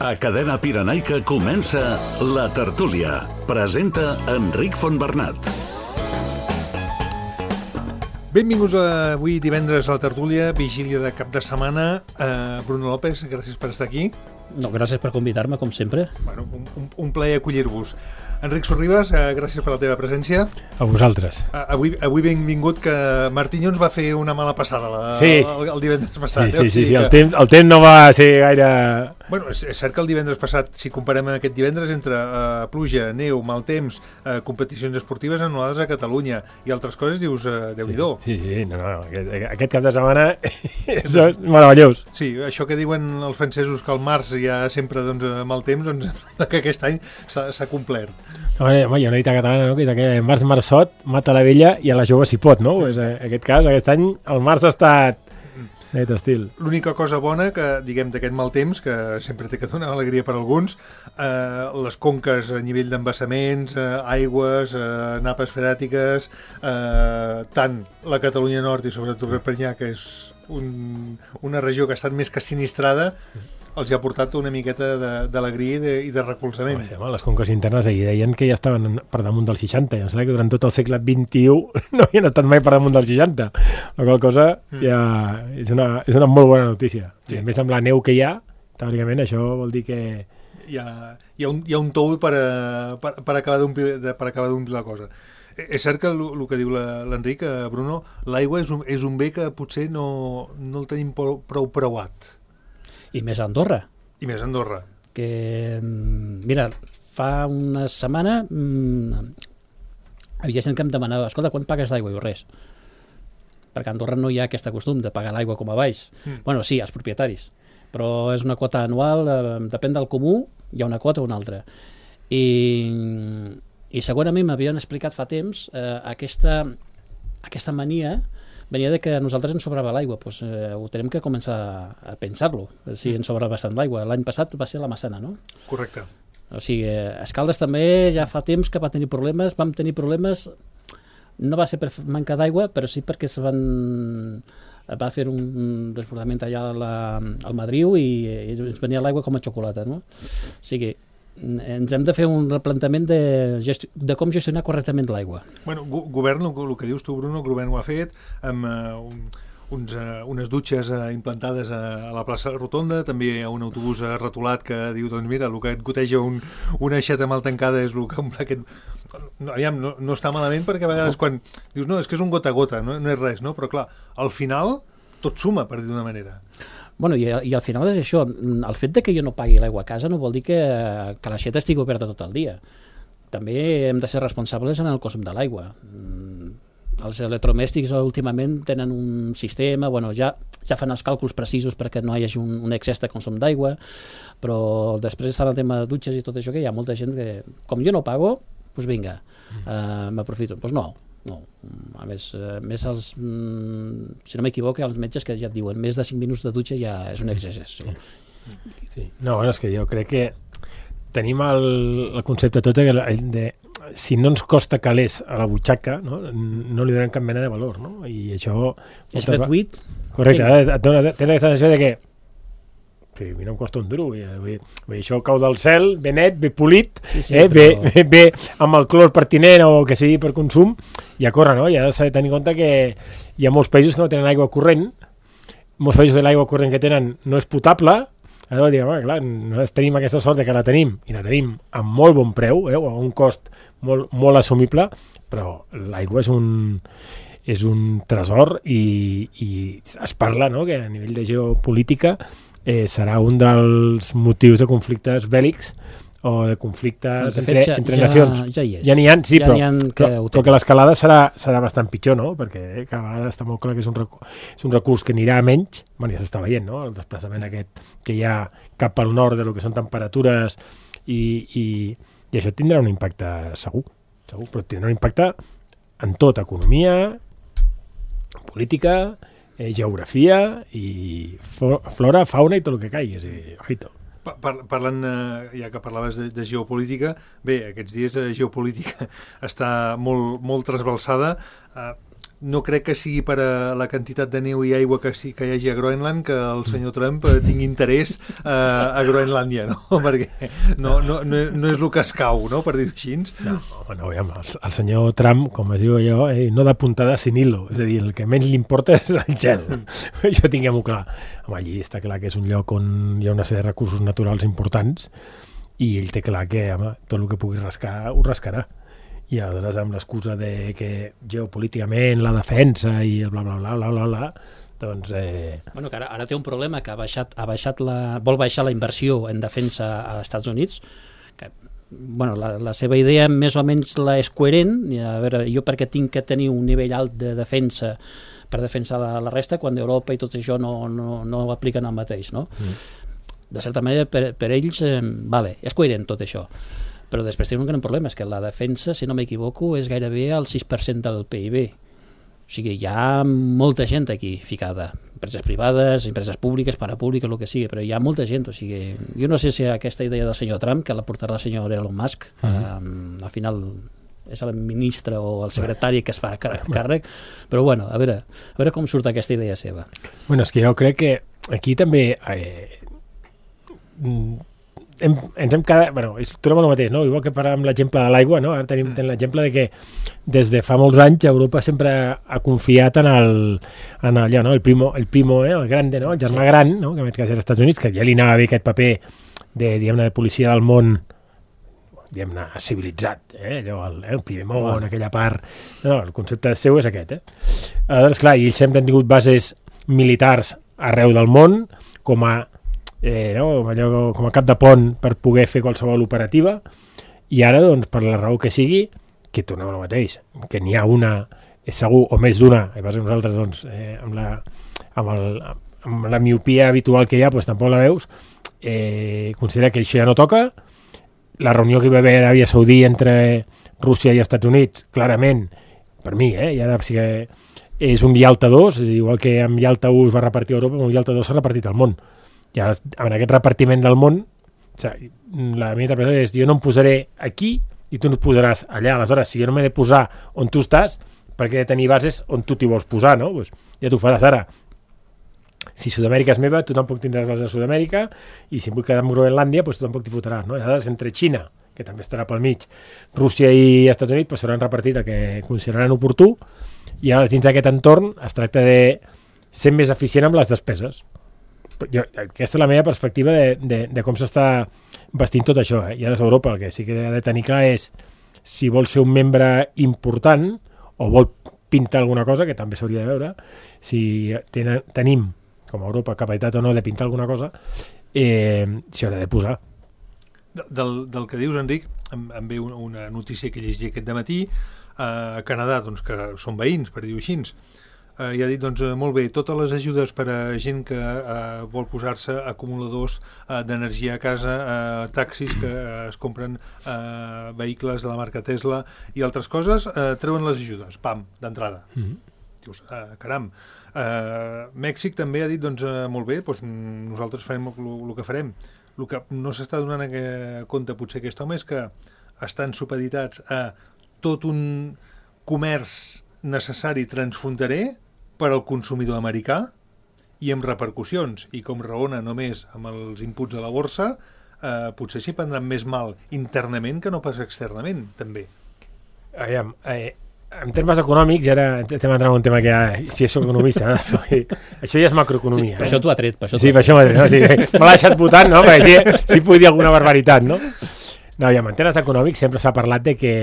A Cadena Pirenaica comença La Tertúlia. Presenta Enric Fontbernat. Benvinguts avui divendres a La Tertúlia, vigília de cap de setmana. Bruno López, gràcies per estar aquí. No, gràcies per convidar-me, com sempre. Bueno, un plaer acollir-vos. Enric Sorribas, gràcies per la teva presència. A vosaltres. Avui benvingut, que Martinho ens va fer una mala passada el divendres passat. Sí, el temps no va ser gaire... Bueno, és cert que el divendres passat, si comparem aquest divendres entre pluja, neu, mal temps, competicions esportives anul·lades a Catalunya i altres coses, dius, Déu-n'hi-do. Sí, no, aquest cap de setmana és meravellós. Sí, això que diuen els francesos que al març hi ha sempre mal temps, doncs que aquest any s'ha complert. Home, hi ha una dita catalana, no?, que és que març marçot mata la vella i a la jove s'hi pot, no? Pues, en aquest cas, aquest any el març ha estat d'aquest estil. L'única cosa bona que, diguem, d'aquest mal temps, que sempre té que donar alegria per a alguns, les conques a nivell d'embassaments, aigües, napes freàtiques, tant la Catalunya Nord i sobretot el Perpinyà, que és una regió que ha estat més que sinistrada, els ha portat una miqueta d'alegria i de recolzament. Home, les conques internes ahir deien que ja estaven per damunt dels 60, ja em sembla que durant tot el segle XXI no havien estat mai per damunt dels 60, la qual cosa ja és una molt bona notícia. Sí. I a més amb la neu que hi ha, teòricament això vol dir que... Hi ha un tou per acabar d'omplir la cosa. És cert que el que diu l'Enric, Bruno, l'aigua és un bé que potser no el tenim prou preuat. I més a Andorra. Que, mira, fa una setmana havia gent que em demanava, escolta, quan pagues d'aigua? I res. Perquè a Andorra no hi ha aquest costum de pagar l'aigua com a baix. Bueno, sí, els propietaris. Però és una quota anual, depèn del comú, hi ha una quota o una altra. I segurament m'havien explicat fa temps aquesta mania venia de que a nosaltres ens sobrava l'aigua. Doncs ho tenim que començar a pensar-lo, si ens sobra bastant l'aigua. L'any passat va ser la Massana, no? Correcte. O sigui, a Escaldes també ja fa temps que vam tenir problemes, no va ser per manca d'aigua, però sí perquè va fer un desbordament allà al Madriu i ens venia l'aigua com a xocolata, no? O sigui, ens hem de fer un replantament de com gestionar correctament l'aigua. Bueno, govern, el que dius tu, Bruno, el govern ho ha fet amb unes dutxes implantades a la plaça Rotonda, també hi ha un autobús retolat que diu, doncs mira, el que et goteja una aixeta mal tancada és el que... No està malament, perquè a vegades quan dius, no, és que és un gota a gota, no és res, no? Però clar, al final tot suma, per dir d'una manera. Bueno, i al final és això, el fet de que jo no pagui l'aigua a casa no vol dir que l'aixeta estigui oberta tot el dia. També hem de ser responsables en el consum de l'aigua. Els electrodomèstics últimament tenen un sistema, bueno, ja fan els càlculs precisos perquè no hi hagi un excés de consum d'aigua, però després està el tema de dutxes i tot això, que hi ha molta gent que, com jo no pago, doncs vinga, m'aprofito. Doncs no. A més si no m'equivoco, els metges que ja et diuen més de 5 minuts de dutxa ja és un excés. Sí. No, bueno, és que jo crec que tenim el concepte tot de si no ens costa calés a la butxaca, no li donem cap mena de valor, no? I això... És gratuït? Correcte, tens aquesta sensació de que sí, a mi no em costa un duro, això cau del cel, ben net, ben polit, bé amb el clor pertinent o que sigui per consum, i a córrer, no? I ha de tenir en compte que hi ha molts països que no tenen aigua corrent, molts països que l'aigua corrent que tenen no és potable, llavors dir, clar, nosaltres tenim aquesta sort de que la tenim, i la tenim a molt bon preu, a un cost molt assumible, però l'aigua és un tresor i es parla, no?, que a nivell de geopolítica serà un dels motius de conflictes bèl·lics o de conflictes entre nacions. Ja n'hi ha, sí, però que l'escalada serà bastant pitjor, no? Perquè cada vegada està molt clar que és un recurs que anirà a menys. Bueno, ja s'està veient, no?, el desplaçament aquest que hi ha cap al nord de lo que són temperatures i això tindrà un impacte segur, però tindrà un impacte en tot, economia, política, geografia i flora, fauna i tot el que caigui, ojito. Parlant, ja que parlaves de geopolítica, bé, aquests dies geopolítica està molt trasbalsada. no crec que sigui per a la quantitat de neu i aigua que hi hagi a Groenland que el senyor Trump tingui interès a Groenlàndia, no? Perquè no és el que es cau, no? Per dir-ho així. No, bueno, el senyor Trump, com es diu allò, no de puntada sin hilo, és a dir, el que menys li importa és el gel. Això tinguem-ho clar. Home, allí està clar que és un lloc on hi ha una sèrie de recursos naturals importants i ell té clar que tot el que pugui rascar ho rascarà. I aleshores amb l'excusa de que geopolíticament la defensa i el bla bla bla bla bla bla, doncs... Bueno, que ara té un problema, que vol baixar la inversió en defensa als Estats Units, que bueno, la seva idea més o menys és coherent. A veure, jo perquè tinc que tenir un nivell alt de defensa per defensar la resta, quan Europa i tot això no apliquen el mateix, no? De certa manera, per ells, vale, és coherent tot això. Però després tenim un gran problema, és que la defensa, si no m'equivoco, és gairebé el 6% del PIB. O sigui, hi ha molta gent aquí ficada, empreses privades, empreses públiques, parapúbliques, el que sigui, però hi ha molta gent. O sigui, jo no sé si aquesta idea del senyor Trump, que la portarà el senyor Elon Musk, al final és el ministre o el secretari que es fa càrrec, però bueno, a veure com surt aquesta idea seva. Bueno, és que jo crec que aquí també... ens hem quedat, bueno, tornem al mateix, no? Igual que parlàvem l'exemple de l'aigua, no? Ara tenim l'exemple de que des de fa molts anys Europa sempre ha confiat en allò, no? El primo, el grande, no? El germà gran, no? Que en aquest cas era als Estats Units, que ja li anava bé aquest paper de, diguem-ne, de policia del món, diguem-ne, civilitzat, allò, el primer món, aquella part... No, el concepte seu és aquest, Doncs, clar, ells sempre han tingut bases militars arreu del món, com a com a cap de pont per poder fer qualsevol operativa, i ara, doncs, per la raó que sigui, que tornem al mateix, que n'hi ha una, és segur, o més d'una, i per nosaltres, doncs, amb la miopia habitual que hi ha, doncs tampoc la veus, considera que això ja no toca. La reunió que hi va haver a Aràbia Saudí entre Rússia i Estats Units, clarament, per mi, i ara sí que és un Yalta 2, és igual que amb Yalta 1 es va repartir a Europa, amb un Yalta 2 s'ha repartit al món. I ara, en aquest repartiment del món, la meva interpretació és: jo no em posaré aquí i tu no et posaràs allà. Aleshores, si jo no m'he de posar on tu estàs, per què he de tenir bases on tu t'hi vols posar, no? Pues ja t'ho faràs ara. Si Sud-amèrica és meva, tu tampoc tindràs bases a Sud-amèrica, i si em vull quedar amb Groenlàndia, pues tu tampoc t'hi fotràs, no? I aleshores, entre Xina, que també estarà pel mig, Rússia i Estats Units, pues s'hauran repartit el que consideraran oportú, i ara dins d'aquest entorn es tracta de ser més eficient amb les despeses. Aquesta és la meva perspectiva de com s'està vestint tot això, I ara és Europa, el que sí que ha de tenir clar és si vol ser un membre important o vol pintar alguna cosa, que també s'hauria de veure, si tenim, com a Europa, capacitat o no de pintar alguna cosa, s'hi haurà de posar. Del que dius, Enric, em ve una notícia que llegia aquest dematí. A Canadà, doncs, que són veïns, per dir-ho així, i ha dit, doncs, molt bé, totes les ajudes per a gent que vol posar-se acumuladors d'energia a casa, taxis que es compren vehicles de la marca Tesla i altres coses, treuen les ajudes, pam, d'entrada. Dius, caram. Mèxic també ha dit, doncs, molt bé, doncs, nosaltres farem el que farem. El que no s'està donant compte potser aquest home és que estan supeditats a tot un comerç necessari transfronterer per al consumidor americà i amb repercussions, i com raona només amb els inputs a la borsa, potser s'hi prendran més mal internament que no pas externament, també. Aviam, en termes econòmics, i ara estem entrant en un tema que si soc economista, això ja és macroeconomia. Sí, per això t'ho ha tret. Sí, per això m'ha tret. No? Me l'ha deixat votant, no? Perquè si puc dir alguna barbaritat, no? No, aviam, en termes econòmics sempre s'ha parlat de que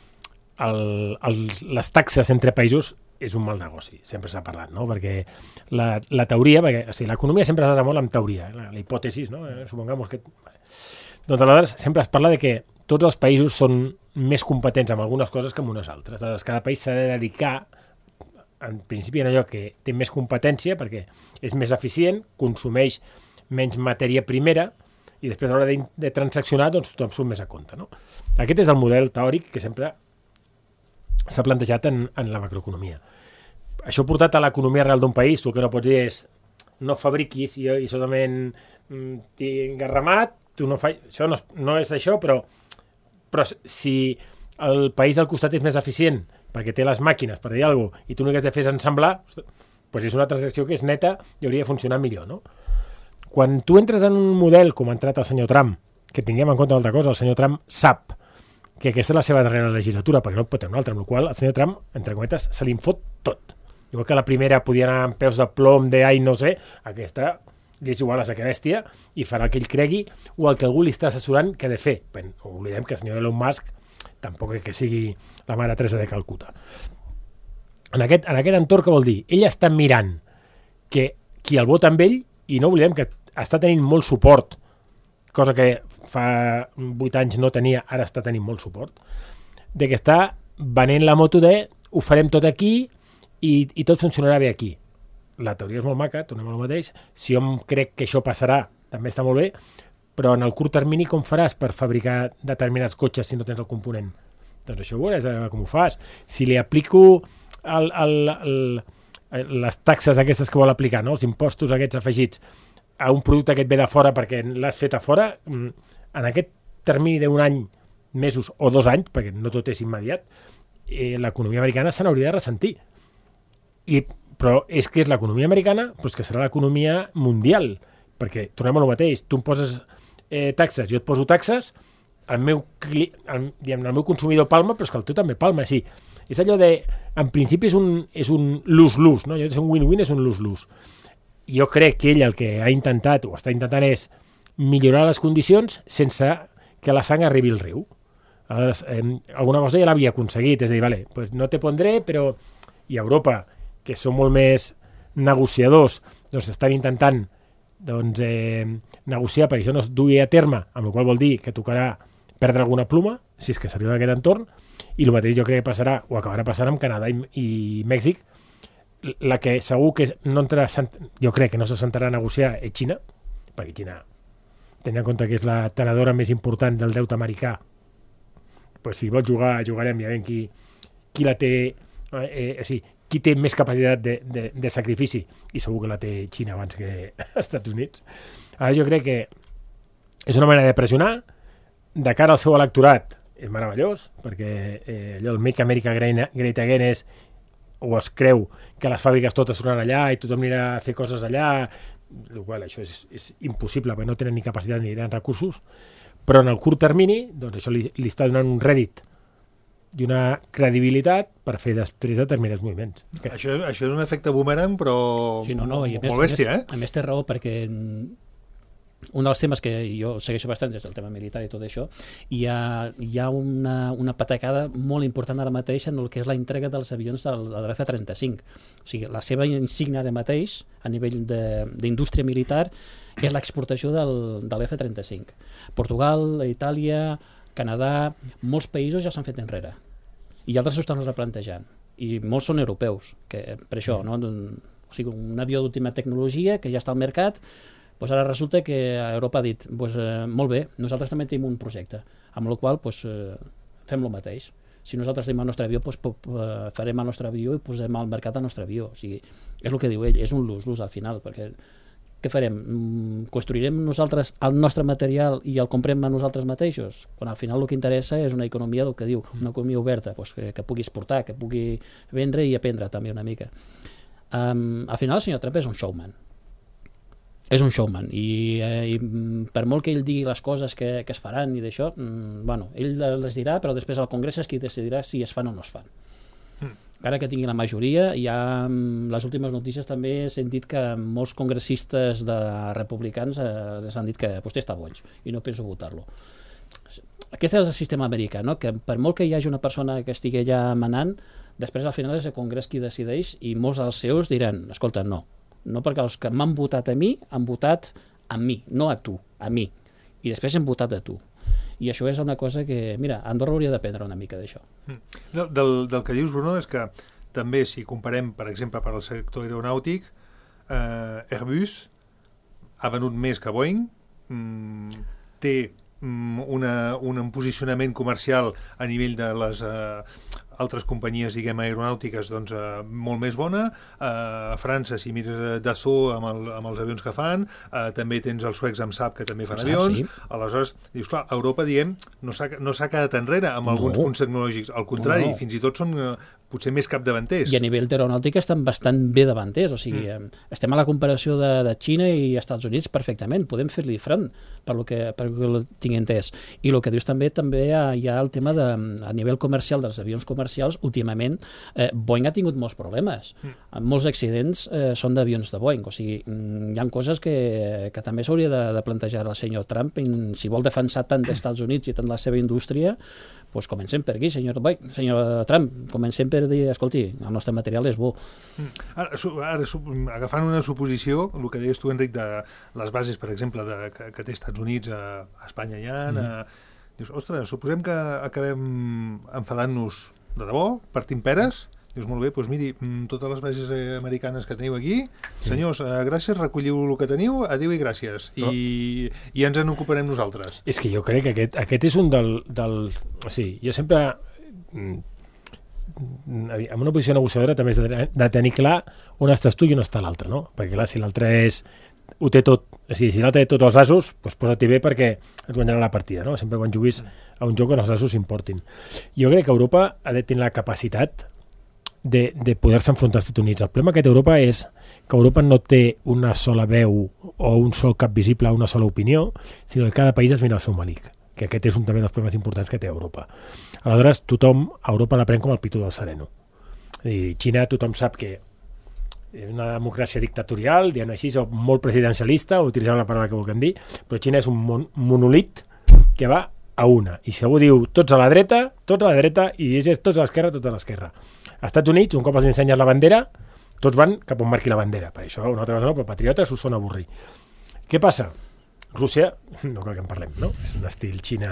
les taxes entre països és un mal negoci, sempre s'ha parlat, no? Perquè la teoria, l'economia sempre s'ha molt amb teoria, la hipòtesi, no? Supongamos que... Doncs aleshores sempre es parla de que tots els països són més competents en algunes coses que en unes altres. Aleshores, cada país s'ha de dedicar, en principi, en allò que té més competència, perquè és més eficient, consumeix menys matèria primera, i després a l'hora de transaccionar, doncs tothom surt més a compte, no? Aquest és el model teòric que sempre s'ha plantejat en la macroeconomia. Això portat a l'economia real d'un país, el que no pots dir és no fabriquis i solament tinc garramat, tu no fas... Això no és això, però si el país al costat és més eficient perquè té les màquines, per dir alguna cosa, i tu l'únic que has de fer és ensamblar, doncs és una transacció que és neta i hauria de funcionar millor, no? Quan tu entres en un model com ha entrat el senyor Trump, que tinguem en compte una altra cosa, el senyor Trump sap que aquesta és la seva darrera legislatura, perquè no pot tenir una altra, amb la qual cosa el senyor Trump, entre cometes, se li en fot tot. Igual que la primera podia anar amb peus de plom, no sé, aquesta li és igual a sacar bèstia i farà el que ell cregui o el que algú li està assessorant que ha de fer. Ben, oblidem que el senyor Elon Musk tampoc és que sigui la mare Teresa de Calcuta. En aquest entorn, què vol dir? Ell està mirant que qui el vota amb ell, i no oblidem que està tenint molt suport, cosa que fa 8 anys no tenia, ara està tenint molt suport, de que està venent la moto de ho farem tot aquí i tot funcionarà bé aquí. La teoria és molt maca, tornem al mateix, si jo crec que això passarà, també està molt bé, però en el curt termini com faràs per fabricar determinats cotxes si no tens el component? Doncs això ho veuràs com ho fas. Si li aplico les taxes aquestes que vol aplicar, no? Els impostos aquests afegits a un producte que et ve de fora perquè l'has fet a fora, en aquest termini d'un any, mesos o 2 anys, perquè no tot és immediat, l'economia americana se n'hauria de ressentir. Però és que és l'economia americana, però és que serà l'economia mundial, perquè tornem al mateix, tu em poses taxes, jo et poso taxes, el meu consumidor palma, però és que el teu també palma, sí. És allò de, en principi és un lose-lose, no? És un win-win, és un lose-lose. Jo crec que ell el que ha intentat, o està intentant, és millorar les condicions sense que la sang arribi al riu. Aleshores, alguna cosa ja l'havia aconseguit, és a dir, vale, pues no te pondré, però i a Europa, que són molt més negociadors, doncs estan intentant negociar perquè això no es dugui a terme, amb la qual vol dir que tocarà perdre alguna pluma, si és que s'arriba a aquest entorn, i el mateix jo crec que passarà, o acabarà passant amb Canadà i Mèxic. La que segur que no entrarà, jo crec que no se sentarà a negociar és Xina, perquè Xina, tenint en compte que és la tenedora més important del deute americà, pues si vol jugar, jugarem, ja veiem qui la té, qui té més capacitat de sacrifici, i segur que la té Xina abans que els Estats Units. Ara jo crec que és una manera de pressionar de cara al seu electorat. És meravellós, perquè allò del Make America Great Again és, o es creu que les fàbriques totes seran allà i tothom anirà a fer coses allà, el qual això és impossible, perquè no tenen ni capacitat ni recursos, però en el curt termini doncs això li està donant un rèdit i una credibilitat per fer després determinats moviments. Això és un efecte boomerang, però sí, no, i molt bèstia, A més té raó, perquè un dels temes que jo segueixo bastant és el tema militar i tot això, i hi ha una patacada molt important ara mateix en el que és la entrega dels avions de l'F-35. O sigui, la seva insígnia ara mateix, a nivell d'indústria militar, és l'exportació de l'F-35. Portugal, Itàlia, Canadà, molts països ja s'han fet enrere, i altres s'ho estan replantejant, i molts són europeus, que per això, no? O sigui, un avió d'última tecnologia que ja està al mercat. Pues ara resulta que Europa ha dit molt bé, nosaltres també tenim un projecte, amb el qual fem el mateix. Si nosaltres tenim el nostre avió, farem el nostre avió i posem al mercat el nostre avió. O sigui, és el que diu ell, és un lose-lose al final, perquè què farem? Construirem nosaltres el nostre material i el comprem a nosaltres mateixos? Quan al final el que interessa és una economia, el que diu, una economia oberta, que pugui exportar, que pugui vendre i aprendre també una mica. Al final el senyor Trump és un showman. És un showman, i per molt que ell digui les coses que es faran i d'això, bueno, ell les dirà, però després al Congrés és qui decidirà si es fan o no es fan. Encara que tingui la majoria, hi ha les últimes notícies també he sentit que molts congressistes de republicans les han dit que vostè està boig i no penso votar-lo. Aquest és el sistema americà, no? Que per molt que hi hagi una persona que estigui allà manant, després al final és el Congrés qui decideix, i molts dels seus diran, escolta, no, perquè els que m'han votat a mi han votat a mi, no a tu, a mi, i després hem votat a tu. I això és una cosa que, mira, Andorra hauria d'aprendre una mica d'això. Del que dius, Bruno, és que també si comparem, per exemple, per al sector aeronàutic, Airbus ha venut més que Boeing, té un posicionament comercial a nivell de altres companyies, diguem, aeronàutiques, doncs, molt més bona. A França, si mires Dassault amb els avions que fan, també tens els suecs amb SAP, que també fan avions. Sí. Aleshores, dius, clar, Europa, diguem, no s'ha quedat enrere amb alguns punts tecnològics. Al contrari, fins i tot són potser més capdavanters. I a nivell d'aeronàutica estan bastant bé davanters, o sigui, estem a la comparació de Xina i Estats Units perfectament, podem fer-li front per lo que tinc entès. I el que dius també hi ha el tema a nivell comercial dels avions comercials, últimament Boeing ha tingut molts problemes. Molts accidents són d'avions de Boeing, o sigui, hi ha coses que també s'hauria de plantejar el senyor Trump, si vol defensar tant dels Estats Units i tant la seva indústria, doncs comencem per aquí, senyor Trump, comencem per dir, escolti, el nostre material és bo. Ara, agafant una suposició, el que deies tu, Enric, de les bases, per exemple, que té Estats Units, a Espanya hi ha, dius, ostres, suposem que acabem enfadant-nos de debò, partint peres. Dius, molt bé, doncs miri, totes les bases americanes que teniu aquí, senyors, gràcies, recolliu el que teniu, adéu i gràcies, i ens en ocuparem nosaltres. És que jo crec que aquest és un del... O sigui, jo sempre... En una posició negociadora també has de tenir clar on estàs tu i on està l'altre, no? Perquè clar, si l'altre ho té tot, o sigui, si l'altre té tots els asos, doncs posa-t'hi bé perquè et guanyarà la partida, no? Sempre quan juguis a un joc on els asos importin. Jo crec que Europa ha de tenir la capacitat de poder-se enfrontar als Estats Units. El problema que té Europa és que Europa no té una sola veu o un sol cap visible, una sola opinió, sinó que cada país es mira el seu malic, que aquest és un també dels problemes importants que té Europa. Aleshores, tothom a Europa la pren com el pitu del sereno. I Xina tothom sap que és una democràcia dictatorial, diguem així, o molt presidencialista, o utilitzant la paraula que vulguem dir, però Xina és un monolit que va a una. I si algú diu tots a la dreta, i llegeix tots a l'esquerra, tots a l'esquerra. Als Estats Units, un cop els ensenyes la bandera, tots van cap on marqui la bandera. Per això, una altra cosa no, però patriotes us sona avorrir. Què passa? Rússia, no cal que en parlem, no? És un estil Xina...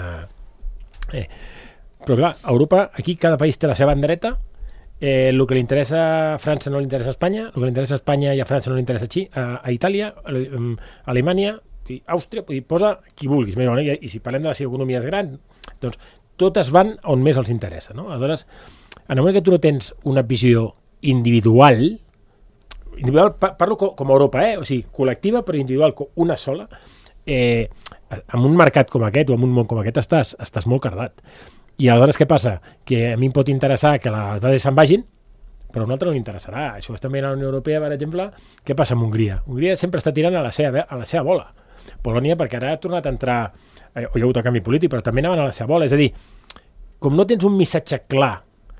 Però clar, a Europa, aquí cada país té la seva bandereta, el que li interessa a França no li interessa a Espanya, el que li interessa a Espanya i a França no li interessa a Itàlia, a Alemanya, i Àustria, i posa qui vulguis. I si parlem de les economies grans, doncs totes van on més els interessa, no? Aleshores, en el moment que tu no tens una visió individual, parlo com a Europa, o sigui, col·lectiva però individual, una sola, en un mercat com aquest o en un món com aquest estàs molt cardat. I aleshores què passa? Que a mi em pot interessar que les bases se'n vagin, però a un altre no li interessarà. Això és també a la Unió Europea, per exemple. Què passa amb Hongria? Hongria sempre està tirant a la seva bola. Polònia, perquè ara ha tornat a entrar, o hi ha hagut el canvi polític, però també anaven a la seva bola. És a dir, com no tens un missatge clar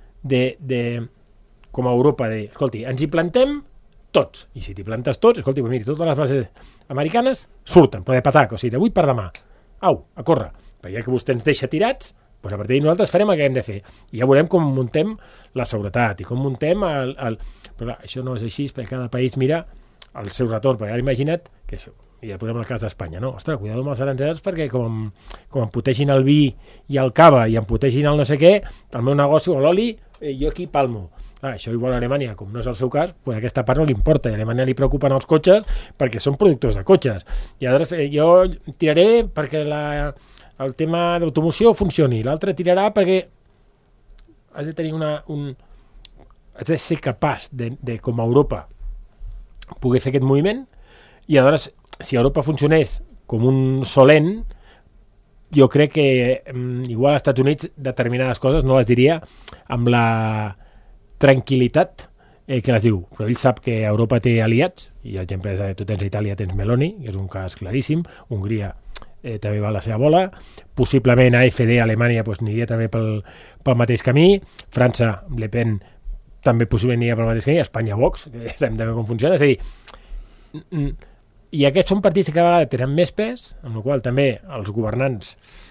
com a Europa, escolti, ens hi plantem tots, i si t'hi plantes tots, escolti, miri, totes les bases americanes surten, però de patac, o sigui, d'avui per demà. Au, a córrer. Perquè ja que vostè ens deixa tirats, doncs a partir d'ahir nosaltres farem el que hem de fer. I ja veurem com muntem la seguretat i com muntem el... Però clar, això no és així, perquè cada país mira el seu retorn, perquè ara imagina't que això, i ja posem el cas d'Espanya, no? Ostres, cuidado amb els aranzels perquè com em putegin el vi i el cava i em putegin el no sé què, el meu negoci o l'oli, jo aquí palmo. Això igual a Alemanya, com no és el seu cas, pues aquesta part no li importa, i a Alemanya li preocupen els cotxes perquè són productors de cotxes. I aleshores jo tiraré perquè el tema d'automoció funcioni, l'altre tirarà perquè has de tenir has de ser capaç de com a Europa poder fer aquest moviment, i aleshores si Europa funcionés com un solent, jo crec que igual als Estats Units determinades coses no les diria amb la tranquil·litat que les diu, però ell sap que Europa té aliats, i exemple, tu tens a Itàlia, tens Meloni, que és un cas claríssim, Hongria també va a la seva bola, possiblement AfD a Alemanya aniria també pel mateix camí, França, Le Pen també possiblement aniria pel mateix camí, Espanya Vox, que sabem també com funciona, és a dir, i aquests són partits que cada vegada tenen més pes, amb la qual també els governants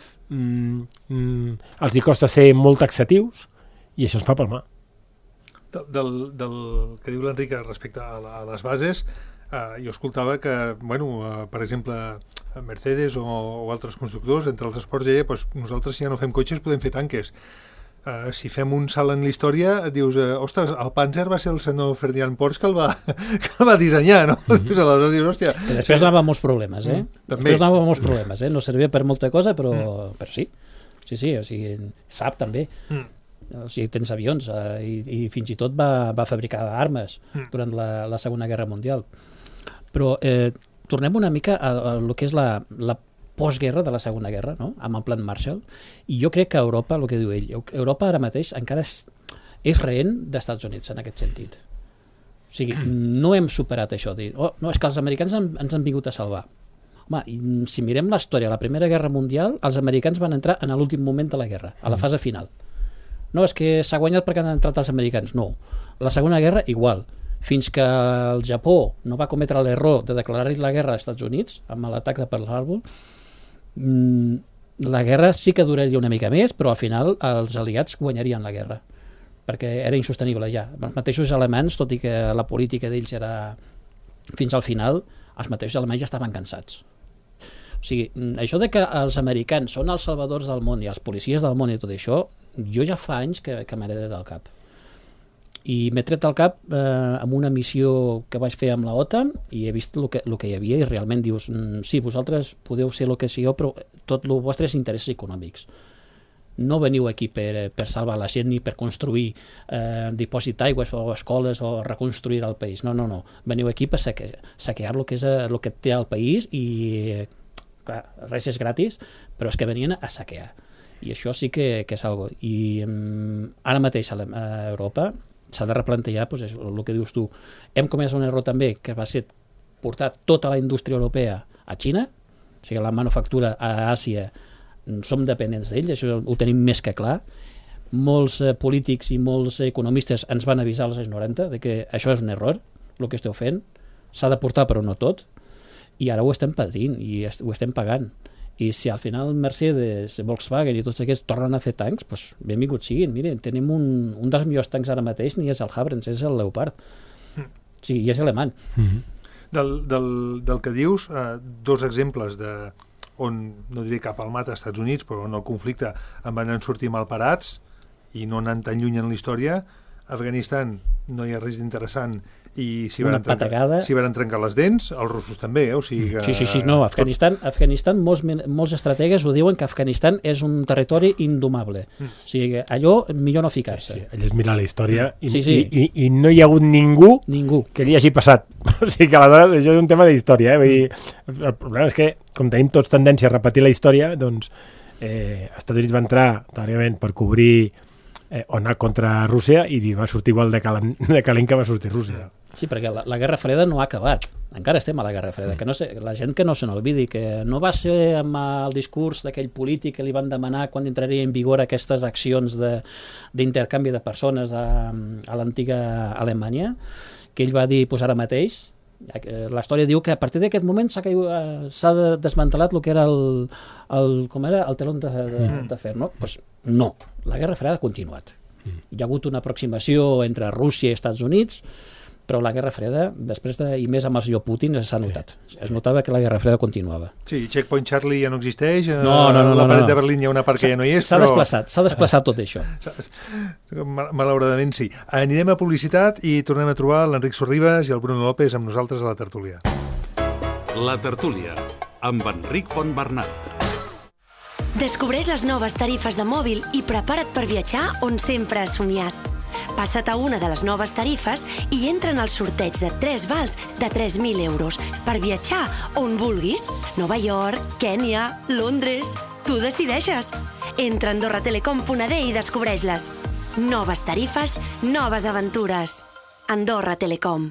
els hi costa ser molt taxatius, i això es fa palmar. Del que diu l'Enric respecte a les bases, jo escoltava que, per exemple, Mercedes o altres constructors, entre els esports, deia, nosaltres si ja no fem cotxes podem fer tanques. Si fem un salt en la història, dius, ostres, el Panzer va ser el senyor Ferdinand Porsche que el va dissenyar, no? Aleshores dius, hòstia... Que després anava amb molts problemes, Després anava amb molts problemes, no servia per molta cosa, però sí. Sí, o sigui, sap també. o sigui, tens avions, i fins i tot va fabricar armes durant la Segona Guerra Mundial. Però tornem una mica a lo que és la postguerra de la Segona Guerra, no? Amb el Plan Marshall, i jo crec que Europa, el que diu ell, Europa ara mateix encara és rehent d'Estats Units en aquest sentit. O sigui, no hem superat això, dir, no, és que els americans ens han vingut a salvar. Home, si mirem la història, la Primera Guerra Mundial, els americans van entrar en l'últim moment de la guerra, a la fase final. No, és que s'ha guanyat perquè han entrat els americans. No. La Segona Guerra, igual. Fins que el Japó no va cometre l'error de declarar-hi la guerra als Estats Units, amb l'atac de Pearl Harbor, la guerra sí que duraria una mica més, però al final els aliats guanyarien la guerra, perquè era insostenible ja. Els mateixos alemans, tot i que la política d'ells era fins al final, els mateixos alemanys ja estaven cansats. O sigui, això de que els americans són els salvadors del món i els policies del món i tot això, jo ja fa anys que m'he tret del cap. I m'he tret del cap amb una missió que vaig fer amb la OTAN i he vist el que hi havia i realment dius, sí, vosaltres podeu ser el que sigueu, però tot el vostre és interessos econòmics. No veniu aquí per salvar la gent ni per construir dipòsit d'aigües o escoles o reconstruir el país. No. Veniu aquí per saquear el que és el que té el país i, clar, res és gratis, però és que venien a saquear. I això sí que és algo. I ara mateix a Europa s'ha de replantejar el que dius tu. Hem comès un error també que va ser portar tota la indústria europea a Xina, o sigui, la manufactura a Àsia som dependents d'ells, això ho tenim més que clar. Molts polítics i molts economistes ens van avisar als anys 90 de que això és un error, el que esteu fent, s'ha de portar però no tot, i ara ho estem patint i ho estem pagant. I si al final Mercedes, Volkswagen i tots aquests tornen a fer tancs, doncs benvinguts siguin. Miren, tenim un dels millors tancs ara mateix, ni és el Habrens, és el Leopard. O sigui, i és alemany. Del que dius, dos exemples on, no diré cap al mat als Estats Units, però on el conflicte en van sortir malparats i no anant tan lluny en la història. Afganistan no hi ha res d'interessant i s'hi van trencar les dents, els russos també, o sigui que... Sí, no, Afganistan molts estrategues ho diuen que Afganistan és un territori indomable. O sigui, allò millor no ficar-se. Sí, allò és mirar la història i no hi ha hagut ningú que li hagi passat. O sigui que aleshores això és un tema d'història. Vull dir, el problema és que, com tenim tots tendència a repetir la història, doncs els Estats Units va entrar, teòricament, per cobrir o anar contra Rússia i li va sortir igual de calent que va sortir Rússia. Sí, perquè la Guerra Freda no ha acabat. Encara estem a la Guerra Freda. Que no sé, la gent que no se n'olvidi, que no va ser amb el discurs d'aquell polític que li van demanar quan entraria en vigor aquestes accions d'intercanvi de persones a l'antiga Alemanya, que ell va dir ara mateix. La història diu que a partir d'aquest moment s'ha desmantelat el que era el teló de fer, no? Doncs no, la Guerra Freda ha continuat. Hi ha hagut una aproximació entre Rússia i Estats Units, però la Guerra Freda, després i més amb el senyor Putin, s'ha notat. Es notava que la Guerra Freda continuava. Sí, Checkpoint Charlie ja no existeix, la paret de Berlín hi ha una part que ja no hi és, s'ha desplaçat tot això. Malauradament sí. Anirem a publicitat i tornem a trobar l'Enric Sorribas i el Bruno López amb nosaltres a la tertúlia. La tertúlia, amb Enric Fontbernat. Descobreix les noves tarifes de mòbil i prepara't per viatjar on sempre has somiat. Passa't a una de les noves tarifes i entra en el sorteig de 3 vals de 3.000 euros per viatjar on vulguis. Nova York, Kènia, Londres... Tu decideixes. Entra a AndorraTelecom.d i descobreix-les. Noves tarifes, noves aventures. Andorra Telecom.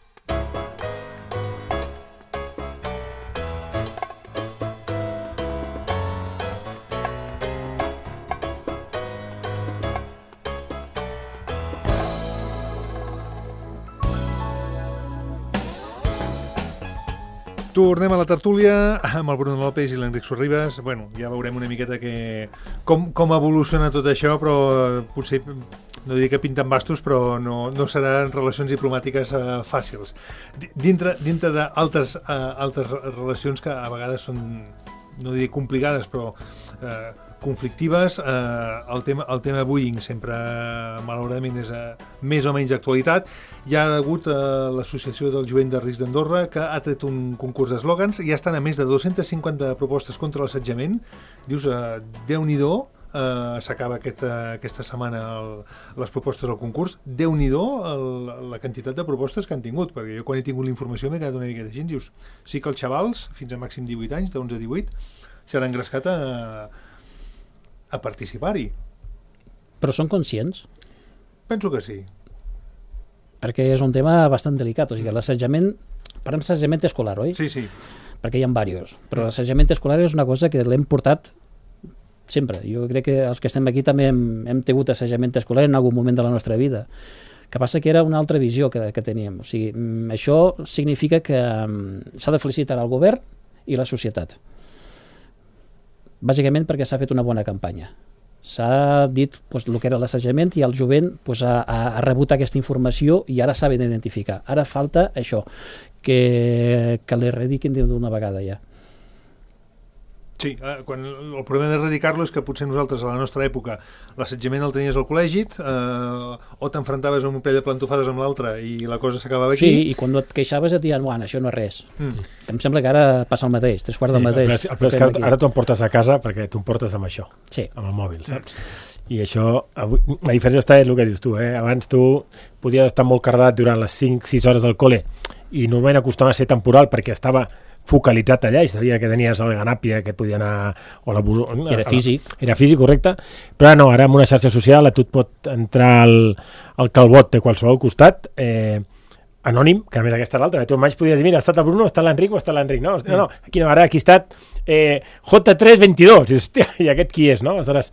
Tornem a la tertúlia amb el Bruno López i l'Enric Sorribas. Bueno, ja veurem una miqueta com evoluciona tot això, però potser, no diré que pinten bastos, però no seran relacions diplomàtiques fàcils. Dintre d'altres relacions que a vegades són, no diré complicades, però conflictives, el tema Boeing sempre, malauradament, és més o menys d'actualitat. Hi ha hagut l'Associació del Jovent de Risc d'Andorra, que ha tret un concurs d'eslògans, ja estan a més de 250 propostes contra l'assetjament. Dius, Déu-n'hi-do, s'acaba aquesta setmana les propostes al concurs. Déu-n'hi-do la quantitat de propostes que han tingut, perquè jo quan he tingut la informació m'he quedat una miqueta així. Dius, sí que els xavals, fins a màxim 18 anys, d'11 a 18, s'han engrescat a participar-hi. Però són conscients? Penso que sí. Perquè és un tema bastant delicat. O sigui, l'assetjament, parlem d'assetjament escolar, oi? Sí, sí. Perquè hi ha diversos. Però l'assetjament escolar és una cosa que l'hem portat sempre. Jo crec que els que estem aquí també hem tingut assetjament escolar en algun moment de la nostra vida. Que passa que era una altra visió que teníem. O sigui, això significa que s'ha de felicitar el govern i la societat. Bàsicament perquè s'ha fet una bona campanya. S'ha dit el que era l'assetjament i el jovent ha rebut aquesta informació i ara saben identificar. Ara falta això, que l'erradiquin d'una vegada ja. Sí, el problema d'erradicar-lo és que potser nosaltres a la nostra època l'assetjament el tenies al col·legi o t'enfrontaves amb un parell de plantofades amb l'altre i la cosa s'acabava aquí. Sí, i quan et queixaves et diuen, bueno, això no és res. Em sembla que ara passa el mateix, 3/4 del mateix. El problema és que ara t'ho emportes a casa perquè t'ho emportes amb això, sí, amb el mòbil, saps? I això, la diferència està és el que dius tu, abans tu podies estar molt cardat durant les 5-6 hores del col·le i normalment acostuma a ser temporal perquè estava focalitzat allà i sabia que tenies el Ganàpia que podia anar era físic. Era físic, correcte, però no, ara amb una xarxa social a tu et pot entrar el calbot de qualsevol costat anònim, que a més aquesta és l'altra, tu mai podies dir, mira, ha estat el Bruno, està l'Enric o està l'Enric, no, aquí no, ara aquí ha estat J322, hòstia, i aquest qui és, no? Aleshores,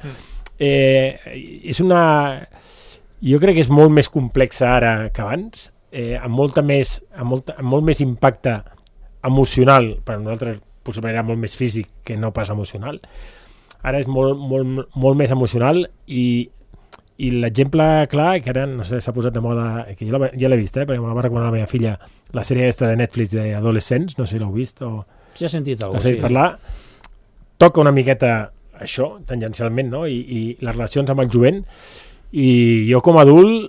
és una... Jo crec que és molt més complexa ara que abans, amb molt més impacte emocional, per nosaltres possiblement era molt més físic que no pas emocional. Ara és molt més emocional i l'exemple clar, que ara no sé, s'ha posat de moda, que jo ja l'he vist, perquè me la va recomanar la meva filla, la sèrie aquesta de Netflix d'adolescents, no sé si l'heu vist o... Sí, he sentit alguna cosa, sí. Parlar, toca una miqueta això, tangencialment, no? I les relacions amb el jovent, i jo com a adult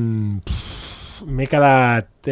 m'he quedat...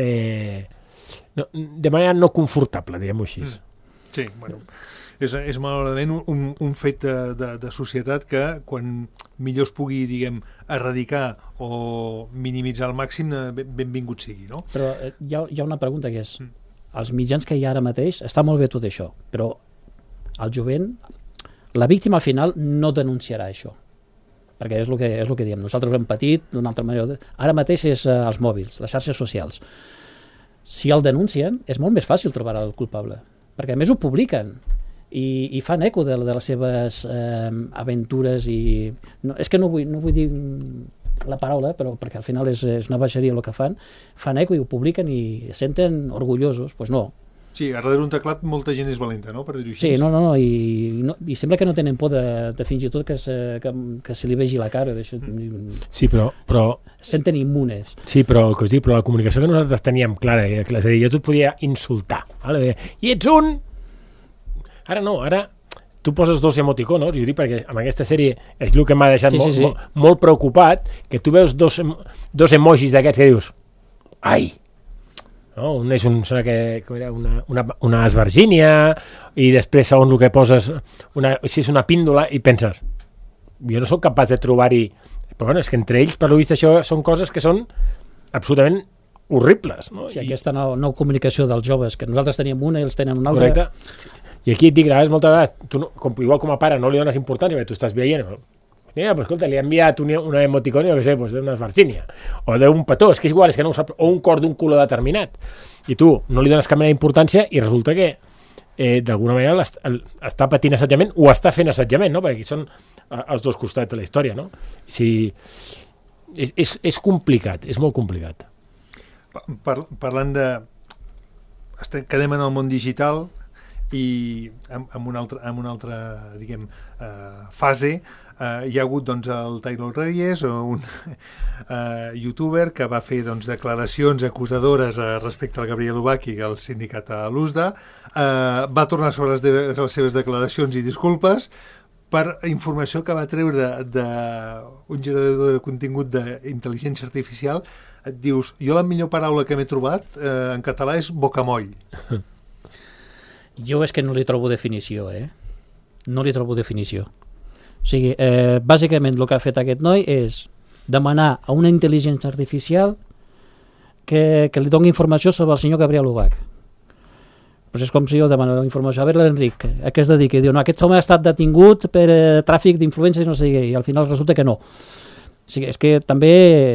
de manera no confortable, diguem-ho així. Sí, bueno, és malauradament un fet de societat que quan millor es pugui, diguem, erradicar o minimitzar al màxim, benvingut sigui, no? Però hi ha una pregunta que és, els mitjans que hi ha ara mateix, està molt bé tot això, però el jovent, la víctima al final no denunciarà això, perquè és el que diem, nosaltres ho hem patit d'una altra manera, ara mateix és els mòbils, les xarxes socials. Si el denuncien, és molt més fàcil trobar el culpable, perquè a més ho publiquen i fan eco de les seves aventures i... No, és que no vull dir la paraula, però perquè al final és una baixeria el que fan eco i ho publiquen i es senten orgullosos, doncs no. Sí, a darrere un teclat molta gent és valenta, no? Per dir-ho així. Sí, i sembla que no tenen por de fins i tot que se li vegi la cara. Sí, però... Senten immunes. Sí, però la comunicació que nosaltres teníem clara, és a dir, jo et podia insultar, vale? I ets un... Ara no, ara tu poses dos emoticonos, i ho dic perquè amb aquesta sèrie és el que m'ha deixat molt preocupat, que tu veus dos emojis d'aquests que dius ai! No? Un és una esvergínia i després segons el que poses si és una píndola i penses jo no soc capaç de trobar-hi però bueno, és que entre ells per lo vist això són coses que són absolutament horribles, no? Sí, aquesta nova comunicació dels joves, que nosaltres teníem una i ells tenen una altra. Correcte. I aquí et dic, moltes vegades tu igual com a pare no li dones importància perquè tu estàs veient mira, pues, escolta, li ha enviat una emoticona, no sé, pues, d'una esvergínia, o d'un petó, és que és igual, és que no ho sap, o un cor d'un color determinat, i tu no li dones cap mena d'importància i resulta que d'alguna manera està patint assetjament o està fent assetjament, no? Perquè aquí són els dos costats de la història, no? Sí, és complicat, és molt complicat. Parlant de... Quedem en el món digital i en una altra diguem, fase hi ha hagut doncs, el Taylor Reyes, un youtuber que va fer doncs, declaracions acusadores respecte al Gabriel Ubaqui, el sindicat a l'USDA, va tornar sobre les seves declaracions i disculpes per informació que va treure d'un generador de contingut d'intel·ligència artificial. Et dius, jo la millor paraula que m'he trobat en català és bocamoll. Jo és que no li trobo definició, No li trobo definició. O sigui, bàsicament el que ha fet aquest noi és demanar a una intel·ligència artificial que li doni informació sobre el senyor Gabriel Ubach. Pues és com si jo demano informació. A veure l'Enric, a què es dedica? I diu, no, aquest home ha estat detingut per tràfic d'influències i no sé què, i al final resulta que no. O sigui, és que també...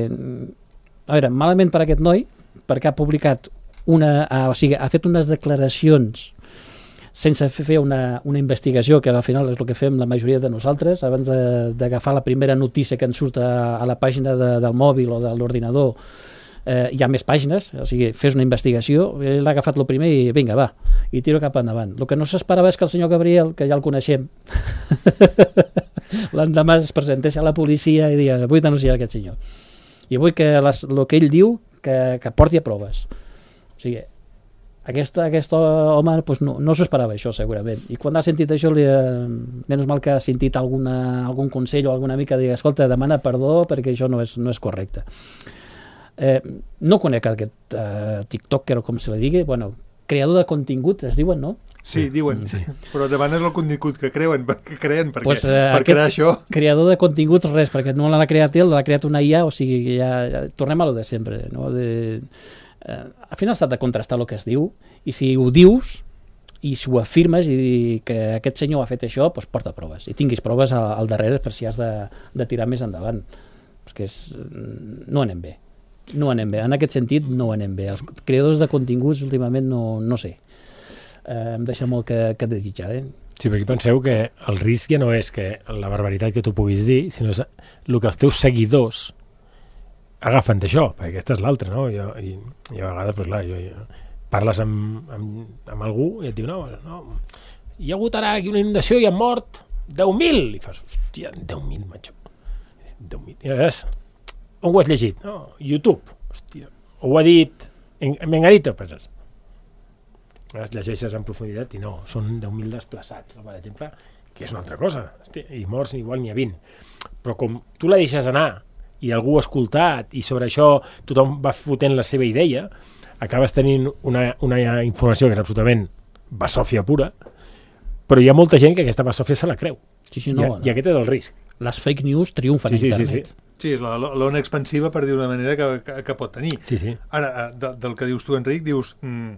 A veure, malament per aquest noi, perquè ha publicat o sigui, ha fet unes declaracions sense fer una investigació, que al final és el que fem la majoria de nosaltres, abans d'agafar la primera notícia que ens surt a la pàgina del mòbil o de l'ordinador, hi ha més pàgines, o sigui, fes una investigació, ell ha agafat el primer i vinga, va, i tiro cap endavant. El que no s'esperava és que el senyor Gabriel, que ja el coneixem, l'endemà es presentés a la policia i digui, vull denunciar aquest senyor. I vull que el que ell diu, que porti a proves. O sigui, aquest home pues no s'ho esperava això segurament, i quan ha sentit això menys mal que ha sentit algun consell o alguna mica dir, escolta, demana perdó perquè això no és correcte. No conec aquest tiktoker o com se li digui, bueno, creador de contingut es diuen, no? Sí, diuen, sí. Però demanes el contingut que creen perquè pues, per crear això. Creador de contingut res, perquè no l'ha creat ell, l'ha creat una IA, o sigui, ja tornem a lo de sempre, no? Al final s'ha de contrastar el que es diu, i si ho dius i si ho afirmes i que aquest senyor ha fet això, doncs porta proves i tinguis proves al darrere per si has de tirar més endavant, perquè no anem bé, en aquest sentit no anem bé. Els creadors de continguts últimament no sé, em deixa molt que desitjar. Sí, perquè penseu que el risc ja no és que la barbaritat que tu puguis dir, sinó és el que els teus seguidors agafen d'això, perquè aquesta és l'altra, no? I a vegades, doncs clar, parles amb algú i et diu, no, hi ha hagut ara aquí una inundació i han mort 10.000, i fas, hòstia, 10.000, macho, 10.000, i llavors, on ho has llegit? No, YouTube, hòstia, ho ha dit Menganito, penses, llegeixes en profunditat i no, són 10.000 desplaçats, per exemple, que és una altra cosa, hòstia, i morts igual n'hi ha 20, però com tu la deixes anar i algú ha escoltat i sobre això tothom va fotent la seva idea, acabes tenint una informació que és absolutament basòfia pura, però hi ha molta gent que aquesta basòfia se la creu. Sí, I aquest és el risc. Les fake news triomfen a internet. Sí, és l'ona expansiva, per dir d'una manera, que pot tenir. Sí. Ara, del que dius tu, Enric, dius...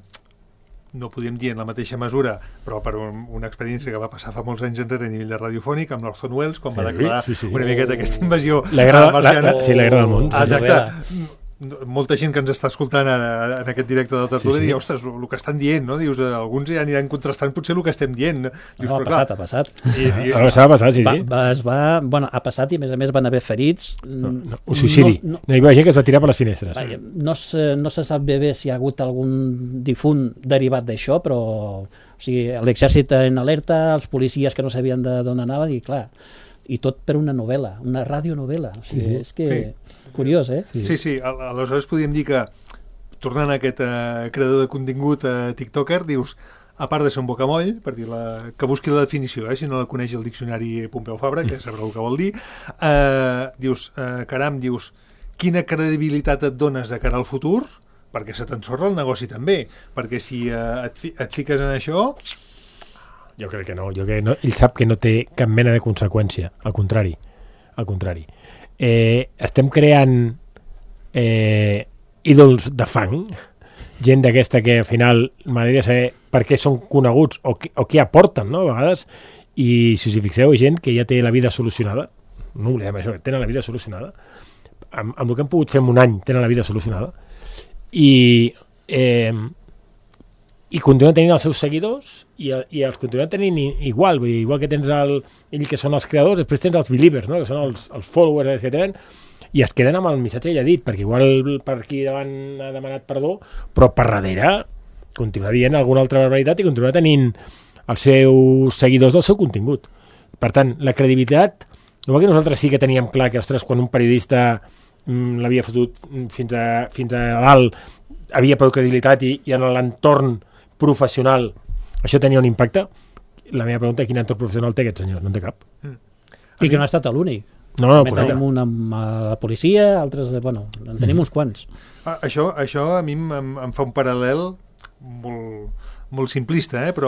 no podríem dir en la mateixa mesura, però per una experiència que va passar fa molts anys enrere a nivell de radiofònic amb l'Orson Welles, quan va declarar una miqueta aquesta invasió marciana. Sí, la guerra del món. Exacte. Molta gent que ens està escoltant en aquest directe de la tertúlia diu, ostres, el que estan dient, no? Dius, alguns ja aniran contrastant potser el que estem dient. Dius, no, ha passat. Ha passat, sí. Bueno, ha passat i a més van haver ferits. Un suïcidi. No hi va gent que es va tirar per les finestres. No se sap bé si hi ha hagut algun difunt derivat d'això, però l'exèrcit en alerta, els policies que no sabien d'on anaven, i clar, i tot per una novel·la, una radionovel·la. O sigui, és que... Curiós, eh? Sí. Aleshores podríem dir que, tornant a aquest creador de contingut tiktoker, dius, a part de ser un bocamoll, per dir-la, que busqui la definició, si no la coneix el diccionari Pompeu Fabra, que sabrà el que vol dir, dius, caram, quina credibilitat et dones de cara al futur? Perquè se t'ensorra el negoci també, perquè si et fiques en això... Jo crec que no, ell sap que no té cap mena de conseqüència, al contrari. Estem creant ídols de fang, gent d'aquesta que al final m'agradaria saber per què són coneguts o què aporten, no? A vegades, i si us hi fixeu, gent que ja té la vida solucionada, no oblidem això, tenen la vida solucionada, amb el que hem pogut fer en un any tenen la vida solucionada, i continuen tenint els seus seguidors i els continuen tenint igual que tens ell que són els creadors, després tens els believers, no? Que són els followers que tenen, i es queden amb el missatge ja dit, perquè igual per aquí davant ha demanat perdó, però per darrere continua dient alguna altra barbaritat i continua tenint els seus seguidors del seu contingut. Per tant, la credibilitat, igual que nosaltres sí que teníem clar que, ostres, quan un periodista l'havia fotut fins a dalt, havia prou credibilitat i en l'entorn professional això tenia un impacte, la meva pregunta és quin entorn professional té aquest senyor? No en té cap. I que no ha estat l'únic. No, tenim un amb la policia, altres, bueno, en tenim uns quants. Això a mi em fa un paral·lel molt simplista, però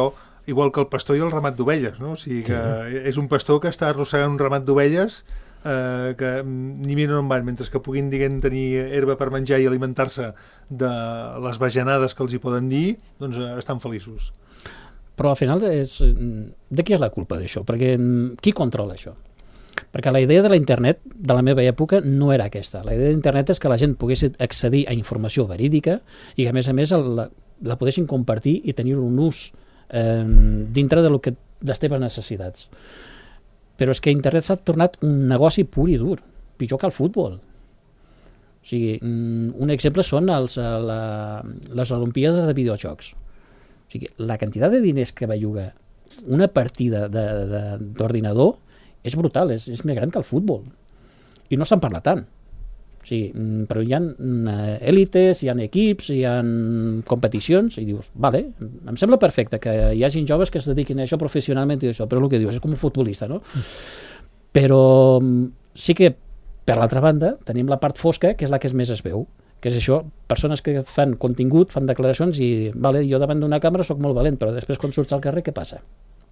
igual que el pastor i el ramat d'ovelles, no? O sigui que és un pastor que està arrossegant un ramat d'ovelles que ni miren on van, mentre que puguin, diguem, tenir herba per menjar i alimentar-se de les bajanades que els hi poden dir, doncs estan feliços. Però al final de qui és la culpa d'això? Perquè qui controla això? Perquè la idea de la internet de la meva època no era aquesta. La idea de l'internet és que la gent pogués accedir a informació verídica i que a més la poguessin compartir i tenir un ús dintre de les teves necessitats. Però és que internet s'ha tornat un negoci pur i dur, pitjor que el futbol. O sigui, un exemple són les Olimpíades de videojocs. O sigui, la quantitat de diners que belluga una partida d'ordinador és brutal, és més gran que el futbol. I no se'n parla tant. O sigui, però hi ha èlites, hi ha equips, hi ha competicions, i dius, vale, em sembla perfecte que hi hagi joves que es dediquin a això professionalment i això, però és el que dius, és com un futbolista, no? Però sí que, per l'altra banda, tenim la part fosca, que és la que més es veu, que és això, persones que fan contingut, fan declaracions i, vale, jo davant d'una càmera sóc molt valent, però després quan surts al carrer, què passa?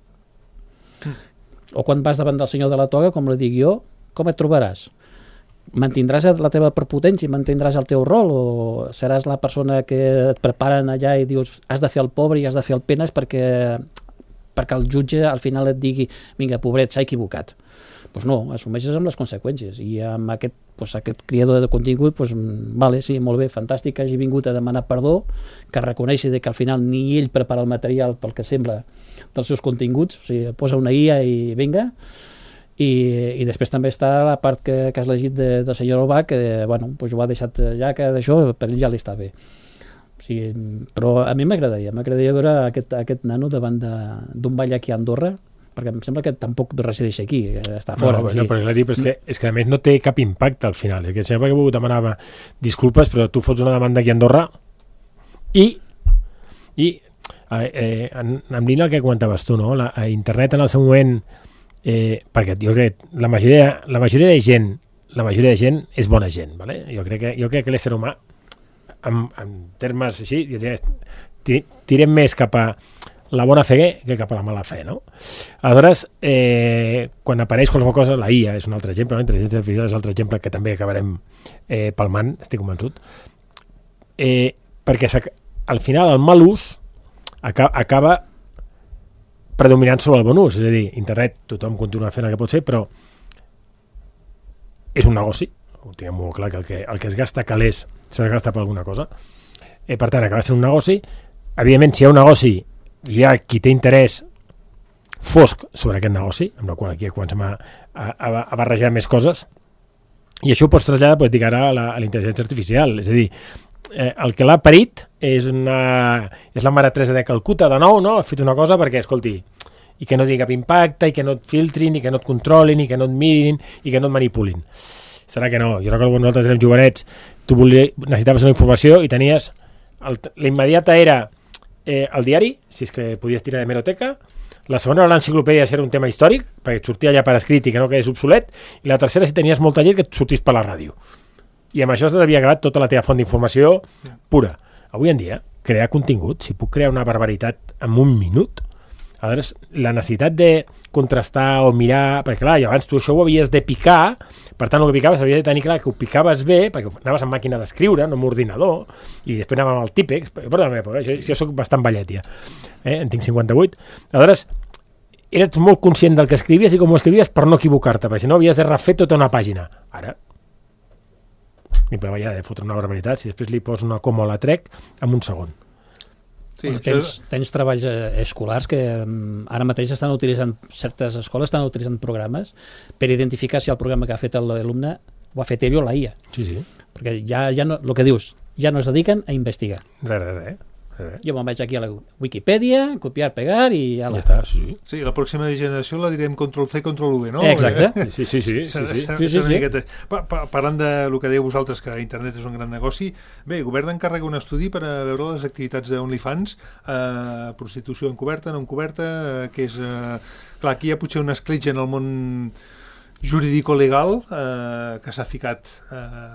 O quan vas davant del senyor de la toga, com li dic jo, com et trobaràs? Mantindràs la teva prepotència i mantindràs el teu rol, o seràs la persona que et preparen allà i dius has de fer el pobre i has de fer el penes perquè el jutge al final et digui vinga, pobret, s'ha equivocat. Doncs no, assumeixes amb les conseqüències, i amb aquest creador de contingut, vale, sí, molt bé, fantàstic que hagi vingut a demanar perdó, que reconeixi que al final ni ell prepara el material pel que sembla dels seus continguts, o sigui, posa una IA i vinga. I després també està la part que has llegit del senyor Albà, que ho ha deixat ja, que d'això per ell ja li està bé. O sigui, però a mi m'agradaria veure aquest nano davant d'un ball aquí a Andorra, perquè em sembla que tampoc resideix aquí, està fora. No, però és que a més no té cap impacte al final. Que sempre que demanava disculpes, però tu fots una demanda aquí a Andorra i en línia el que comentaves tu, no? A internet en el seu moment, perquè jo crec la majoria de gent és bona gent, vale? Jo crec que l'ésser humà en termes així tirem més cap a la bona fe que cap a la mala fe, no? Aleshores, quan apareix qualsevol cosa, la IA és un altre exemple, la intel·ligència artificial és un altre exemple que també acabarem palmant, estic convençut, perquè al final el mal ús acaba predominant sobre el bon ús, és a dir, internet tothom continua fent el que pot fer, però és un negoci, ho tinguem molt clar, que el que es gasta calés s'ha de gastar per alguna cosa, per tant acaba sent un negoci. Evidentment, si hi ha un negoci, hi ha qui té interès fosc sobre aquest negoci, amb la qual aquí comencem a barrejar més coses, i això ho pots traslladar, ara a la intel·ligència artificial, és a dir, el que l'ha parit és la Mare Teresa de Calcuta, de nou, no? Ha fet una cosa perquè, escolti, i que no tingui cap impacte, i que no et filtrin, i que no et controlin, i que no et mirin, i que no et manipulin. Serà que no. Jo recordo que nosaltres érem jovenets, tu necessitaves una informació i tenies... L'immediata era el diari, si és que podies tirar d'hemeroteca, la segona era l'enciclopèdia, si era un tema històric, perquè et sortia ja per escrit i que no quedés obsolet, i la tercera, si tenies molta llet, que et sortís per la ràdio. I amb això s'havia acabat tota la teva font d'informació pura. Avui en dia, crear contingut, si puc crear una barbaritat en un minut, aleshores la necessitat de contrastar o mirar, perquè clar, i abans tu això ho havies de picar, per tant el que picaves havies de tenir clar que ho picaves bé, perquè anaves amb màquina d'escriure, no amb ordinador, i després anàvem al típex, perdona, jo soc bastant vellet ja, en tinc 58, aleshores eres molt conscient del que escrivies i com ho escrivies per no equivocar-te, perquè si no havies de refer tota una pàgina. Ara ni per allà de fotre una barbaritat, si després li poso una coma o la trec en un segon. Sí, tens treballs escolars que ara mateix certes escoles estan utilitzant programes per identificar si el programa que ha fet l'alumne ho ha fet ell o la IA. Sí. Perquè ja no, el que dius, ja no es dediquen a investigar. Res. Jo me'n vaig aquí a la Wikipedia, copiar, pegar i ja està. Sí. Sí, la pròxima generació la direm Ctrl-C, Ctrl-V, no? Exacte. Sí. Parlant del que dèieu vosaltres, que internet és un gran negoci, bé, el govern encarrega un estudi per a veure les activitats d'OnlyFans, prostitució encoberta, no encoberta, que és... Clar, aquí hi ha potser un escletx en el món jurídico-legal que s'ha ficat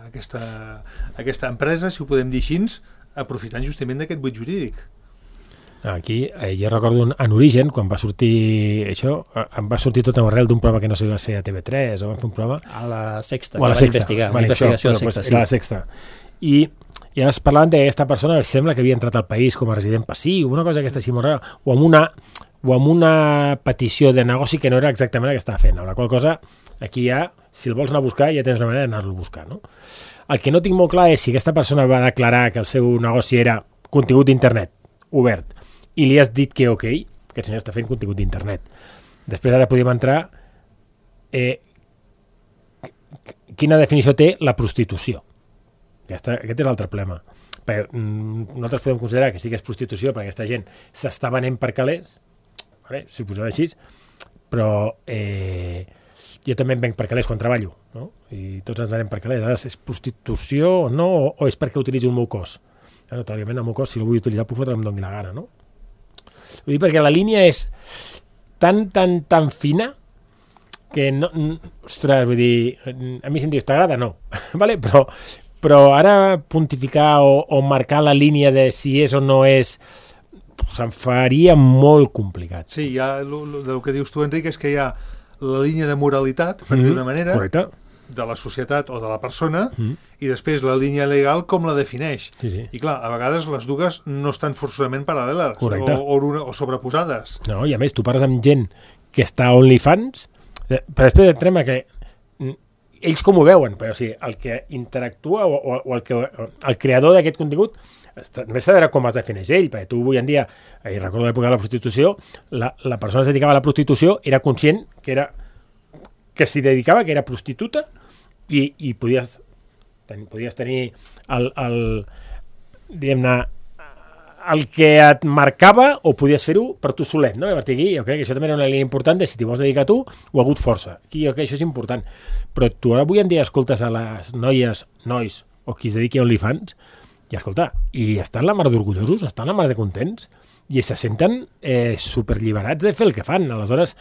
aquesta empresa, si ho podem dir així, aprofitant justament d'aquest buit jurídic. Aquí, jo recordo en Origen, quan va sortir això, em va sortir tot arrel d'un programa que no sé si va ser a TV3 o va fer un programa... A la Sexta, o a la Sexta. Investigar, vale, investigació això, Sexta, pues, sí. A la Sexta. I es parlaven d'aquesta persona que sembla que havia entrat al país com a resident passiu, una cosa aquesta així molt rara, o amb una petició de negoci que no era exactament el que estava fent, amb la qual cosa aquí ja, si el vols anar a buscar, ja tens una manera d'anar-lo a buscar, no? El que no tinc molt clar és si aquesta persona va declarar que el seu negoci era contingut d'internet obert i li has dit que ok, que el senyor està fent contingut d'internet. Després ara podem entrar quina definició té la prostitució. Aquest és l'altre problema. Nosaltres podem considerar que sí que és prostitució perquè aquesta gent s'està venent per calés, vale? Si ho posem així, però jo també em venc per calés quan treballo, no? I tots ens venem per calés. Ara és prostitució o no, o és perquè utilitzo el meu cos? Notòriament el meu cos, si el vull utilitzar, puc fotre que em doni la gana, no? Vull dir, perquè la línia és tan fina que no... Ostres, vull dir, a mi si em dius, t'agrada? No. Vale? Però ara pontificar o marcar la línia de si és o no és se'n faria molt complicat. Sí, ja el que dius tu, Enric, és que hi ha la línia de moralitat, per dir d'una manera, correcte, de la societat o de la persona, i després la línia legal com la defineix. Sí. I clar, a vegades les dues no estan forçosament paral·leles o sobreposades. No, i a més, tu parles amb gent que està a OnlyFans, però després entrem a que ells com ho veuen, però o sigui, el que interactua o el creador d'aquest contingut també s'ha de veure com es defineix ell, perquè tu avui en dia, i recordo l'època de la prostitució, la persona que es dedicava a la prostitució era conscient que s'hi dedicava, que era prostituta, i podies tenir diguem-ne, el que et marcava o podies fer-ho per tu solet, no? A partir d'aquí, jo crec que això també era una línia important de si t'hi vols dedicar tu o ha hagut força. Aquí jo crec que això és important. Però tu avui en dia escoltes a les noies, nois, o qui es dediqui a OnlyFans, i escolta, i estan la mar d'orgullosos, estan la mar de contents, i se senten superlliberats de fer el que fan. Aleshores,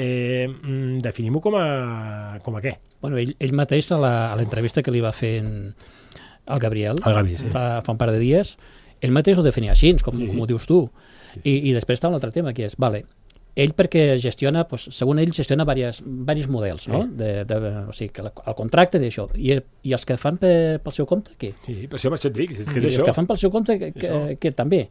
definim-ho com a què? Bueno, ell mateix a l'entrevista que li va fer al Gabriel, sí. fa un par de dies, ell mateix ho definia així, com ho dius tu. I després està un altre tema, que és, ell perquè gestiona, segons ell, gestiona diversos models, no? O sigui, que el contracte d'això. I els que fan pel seu compte, què? Sí, per això et dic, és això. Els que fan pel seu compte, que també.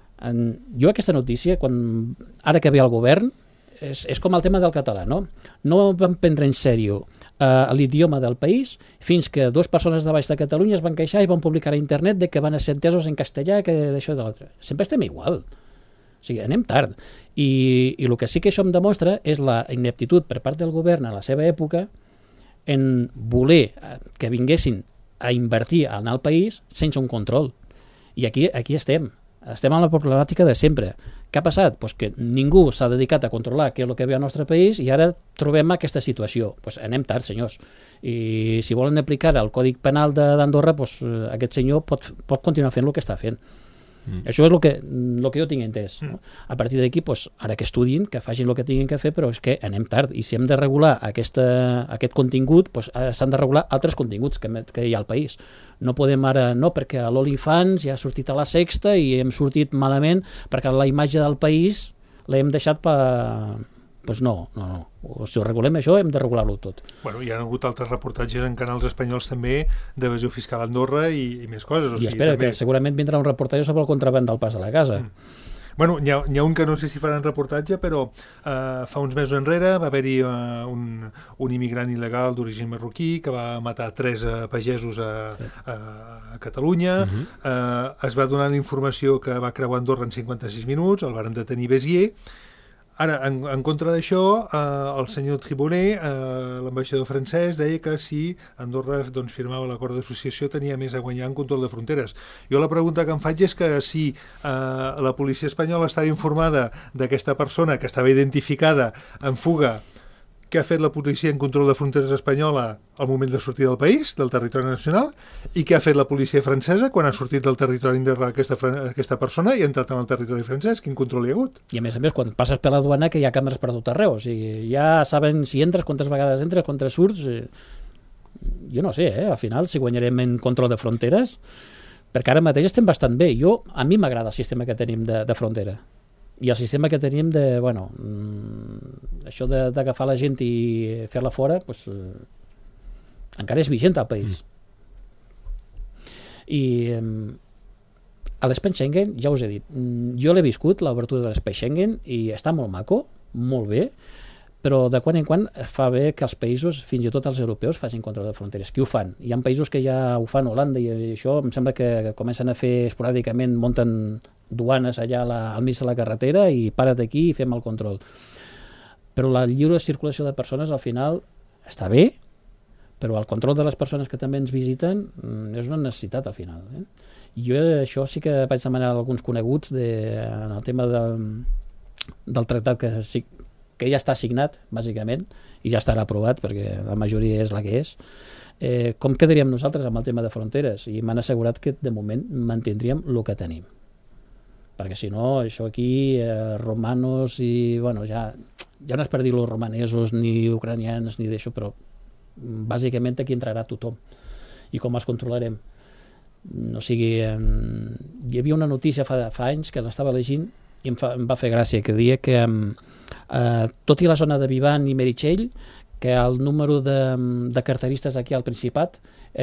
Jo aquesta notícia, ara que ve el govern, és com el tema del català, no? No van prendre en sèrio l'idioma del país fins que dues persones de baix de Catalunya es van queixar i van publicar a internet de que van ser entesos en castellà, que d'això i de l'altre. Sempre estem igual. O sigui, anem tard. I el que sí que això em demostra és la ineptitud per part del govern a la seva època en voler que vinguessin a invertir en el país sense un control. I aquí estem. Estem amb la problemàtica de sempre. Què ha passat? Pues que ningú s'ha dedicat a controlar què és el que ve al nostre país i ara trobem aquesta situació. Pues anem tard, senyors. I si volen aplicar el Codi Penal d'Andorra, pues, aquest senyor pot continuar fent el que està fent. Això és el que jo tinc entès. No? A partir d'aquí, pues, ara que estudin, que facin el que tinguin que fer, però és que anem tard. I si hem de regular aquest contingut, pues, s'han de regular altres continguts que hi ha al país. No podem ara, no, perquè a l'OnlyFans ja ha sortit a la Sexta i hem sortit malament perquè la imatge del país l'hem deixat per... Doncs no. Si ho regulem això, hem de regular-lo tot. Bueno, hi ha hagut altres reportatges en canals espanyols també d'evasió fiscal a Andorra i més coses. I espera, que segurament vindrà un reportatge sobre el contraband del pas de la casa. Bueno, n'hi ha un que no sé si faran reportatge, però fa uns mesos enrere va haver-hi un immigrant il·legal d'origen marroquí que va matar 3 pagesos a Catalunya. Es va donar la informació que va creuar Andorra en 56 minuts, el varen detenir Béziers. Ara, en contra d'això, el senyor Tribonet, l'ambaixador francès, deia que si Andorra firmava l'acord d'associació tenia més a guanyar en control de fronteres. Jo la pregunta que em faig és que si la policia espanyola estava informada d'aquesta persona que estava identificada en fuga, què ha fet la policia en control de fronteres espanyola al moment de sortir del país, del territori nacional, i què ha fet la policia francesa quan ha sortit del territori d'Andorra aquesta persona i ha entrat en el territori francès? Quin control hi ha hagut? I a més, quan passes per la duana que hi ha càmeres per tot arreu, o sigui, ja saben si entres, quantes vegades entres, quantes surts... Jo no sé, al final, si guanyarem en control de fronteres, perquè ara mateix estem bastant bé. A mi m'agrada el sistema que tenim de frontera. I el sistema que tenim de, bueno, això d'agafar la gent i fer-la fora, pues, encara és vigent al país. I a l'espai Schengen, ja us he dit, jo l'he viscut, l'obertura de l'espai Schengen, i està molt maco, molt bé, però de quan en quan fa bé que els països, fins i tot els europeus, facin control de fronteres, que ho fan. Hi ha països que ja ho fan, Holanda, i això em sembla que comencen a fer esporàdicament, munten duanes allà al mig de la carretera i para't aquí i fem el control. Però la lliure circulació de persones al final està bé, però el control de les persones que també ens visiten és una necessitat al final. Jo això sí que vaig demanar a alguns coneguts en el tema del tractat que ja està signat, bàsicament, i ja estarà aprovat, perquè la majoria és la que és. Com quedaríem nosaltres amb el tema de fronteres? I m'han assegurat que de moment mantindríem el que tenim. Perquè si no, això aquí, romanos i, bueno, ja no és per dir los romanesos, ni ucranians, ni d'això, però bàsicament aquí entrarà tothom. I com els controlarem? No sigui... Hi havia una notícia fa anys que l'estava llegint i em va fer gràcia, que deia que tot i la zona de Vivan i Meritxell, que el número de carteristes aquí al Principat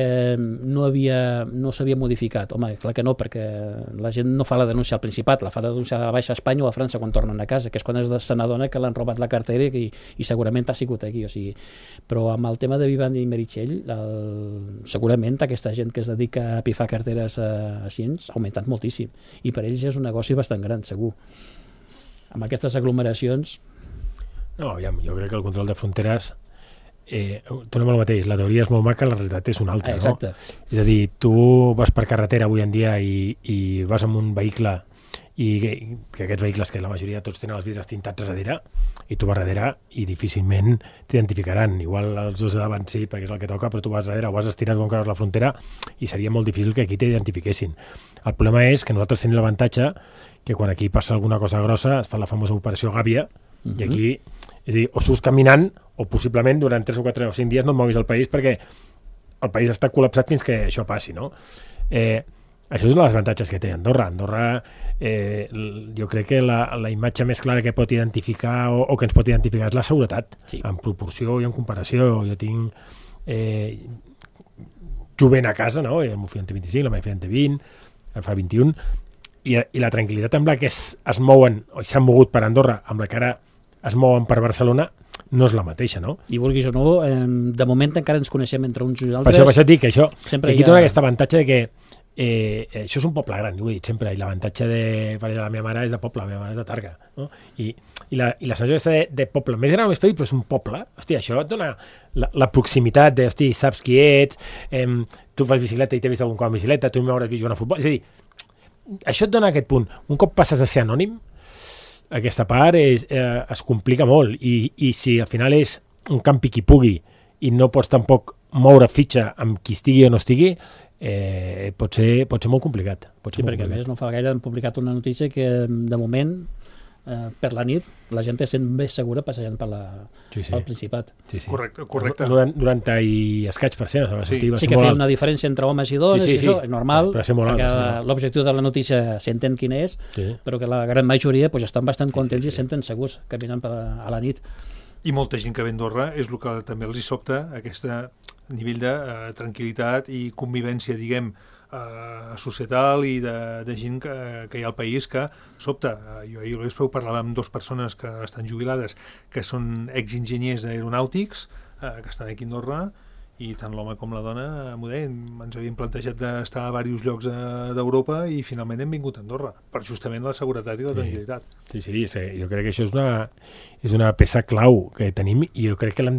no s'havia modificat. Home, clar que no, perquè la gent no fa la denúncia al Principat, la fa la denúncia a Baixa Espanya o a França quan tornen a casa, que és quan se n'adona que l'han robat la cartera i segurament ha sigut aquí. O sigui, però amb el tema de Vivan i Meritxell, segurament aquesta gent que es dedica a pifar carteres així ha augmentat moltíssim. I per ells és un negoci bastant gran, segur. Amb aquestes aglomeracions... No, jo crec que el control de fronteres tornem al mateix, la teoria és molt maca, la realitat és una altra, exacte. No? És a dir, tu vas per carretera avui en dia i vas amb un vehicle i que aquests vehicles, que la majoria tots tenen els vidres tintats darrere, i tu vas darrere i difícilment t'identificaran. Igual els dos de davant sí, perquè és el que toca, però tu vas darrere o vas estirat quan creus la frontera i seria molt difícil que aquí t'identifiquessin. El problema és que nosaltres tenim l'avantatge que quan aquí passa alguna cosa grossa es fa la famosa operació Gàbia, i aquí, és a dir, o surts caminant o possiblement durant 3 o 4 o 5 dies no et moguis al país perquè el país està col·lapsat fins que això passi, no? Això és un dels avantatges que té Andorra. Andorra, jo crec que la imatge més clara que pot identificar o que ens pot identificar és la seguretat, sí. En proporció i en comparació. Jo tinc jovent a casa, no? El meu fill en té 25, la meva filla en té 20, en fa 21, i la tranquil·litat amb la que es mouen o s'han mogut per Andorra, amb la que ara es mouen per Barcelona, no és la mateixa, no? I vulguis o no, de moment encara ens coneixem entre uns i altres. Per això et dic que això, que aquí dona aquest avantatge de que això és un poble gran, ho he dit sempre, i l'avantatge de la meva mare és de poble, la meva mare és de Targa, no? I la sensació de poble, més gran o més petit, però és un poble. Hòstia, això et dona la proximitat de, hòstia, saps qui ets, tu fas bicicleta i t'he vist algun cop amb bicicleta, tu m'hauràs vist jugar a futbol, és a dir, això et dona aquest punt. Un cop passes a ser anònim, aquesta part es complica molt i si al final és un campi qui pugui i no pots tampoc moure fitxa amb qui estigui o no estigui, pot ser molt complicat. Sí, perquè a més no fa gaire han publicat una notícia que de moment per la nit la gent es sent més segura passejant pel Principat. Sí. Correcte. 90 i escaig %. Sí que feia una diferència entre homes i dones, i això és normal, perquè l'objectiu de la notícia s'entén quin és, però que la gran majoria estan bastant contents i senten segurs caminant a la nit. I molta gent que ve a Andorra és el que també els hi sobta, aquest nivell de tranquil·litat i convivència, diguem, societal i de gent que hi ha al país que sobta. Jo ahir ho parlava amb 2 persones que estan jubilades, que són exenginyers d'aeronàutics, que estan aquí a Andorra, i tant l'home com la dona ens havien plantejat d'estar a diversos llocs d'Europa i finalment hem vingut a Andorra, per justament la seguretat i la tranquil·litat. Sí, jo crec que això és una peça clau que tenim i jo crec que l'hem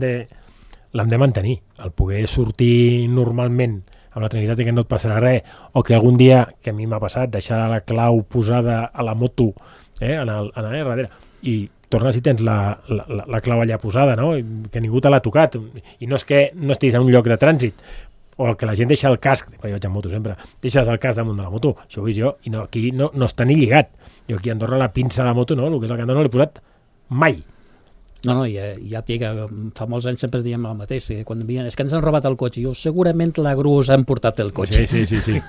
de mantenir, el poder sortir normalment amb la tranquil·litat que no et passarà res, o que algun dia, que a mi m'ha passat, deixar la clau posada a la moto darrere, i tornes i tens la clau allà posada, no? Que ningú te l'ha tocat, i no és que no estiguis en un lloc de trànsit, o que la gent deixa el casc, perquè jo vaig en moto sempre, deixes el casc damunt de la moto, això ho he vist jo, i aquí no està ni lligat. Jo aquí a Andorra la pinça de la moto, no? El que és el candó no l'he posat mai. No, ja té que fa molts anys sempre diem el mateix, que quan envien, és que ens han robat el cotxe, jo segurament la grua s'ha emportat el cotxe. Sí.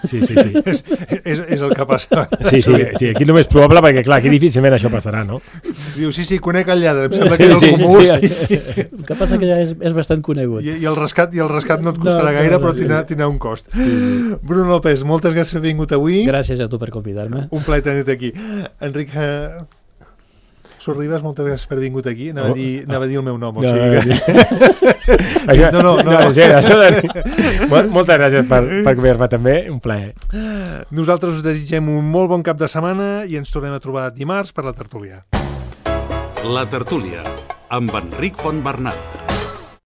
És el que passa. Sí, aquí el més probable, perquè clar, aquí difícilment això passarà, no? Diu, sí, conec el lladre, em sembla que és el comú. El que passa que ja és bastant conegut. I el rescat no et costarà gaire, però tindrà un cost. Bruno López, moltes gràcies per haver vingut avui. Gràcies a tu per convidar-me. Un plaer tenir-te aquí. Enric Sorribas, moltes gràcies per haver vingut aquí. Anava a dir el meu nom. Moltes gràcies per convidar-me també, un plaer. Nosaltres us desitgem un molt bon cap de setmana i ens tornem a trobar dimarts per la tertúlia. La tertúlia, amb Enric Fontbernat.